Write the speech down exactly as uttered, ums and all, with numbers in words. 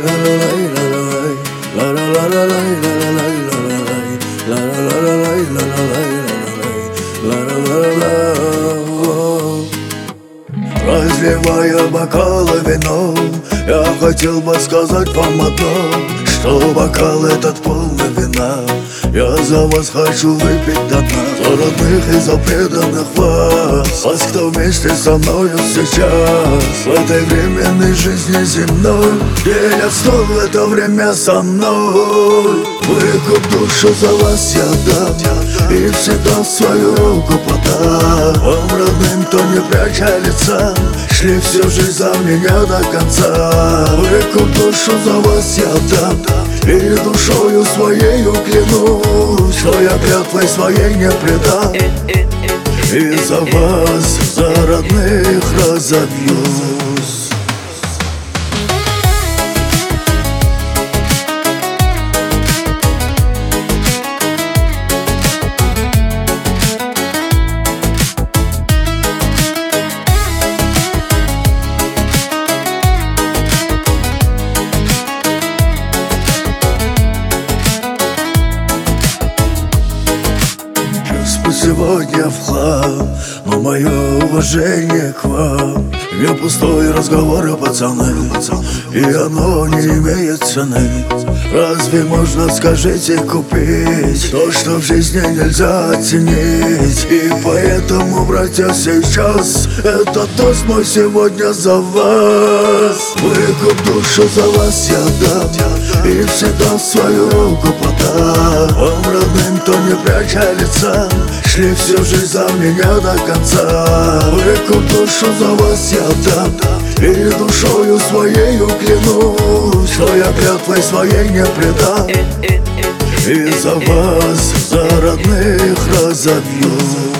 Разливая бокалы вином, я хотел бы сказать вам одно, что бокал этот полный вина. Я за вас хочу выпить до дна, за родных и за преданных вас, вас, кто вместе со мною сейчас в этой временной жизни земной делят стол в это время со мной. Выкуп душу за вас я дам и всегда свою руку подам вам, родным, кто не пряча лица, шли всю жизнь за меня до конца. Выкуп душу за вас я дам и душою своею клянусь, что я клятвой своей не предам, и за вас, за родных разобьюсь. Сегодня в хлам, но мое уважение к вам не пустые разговоры, пацаны, и оно не имеет цены. Разве можно, скажите, купить то, что в жизни нельзя оценить? И поэтому, братья, сейчас этот тост мой сегодня за вас. Выкуп душу за вас я дам и всегда свою руку подам вам, родным, кто не пряча лица, шли всю жизнь за меня до конца. Выкуп душу за вас я дам и душою своею клянусь, что я клятвой своей не предам, и за вас, за родных разобьюсь.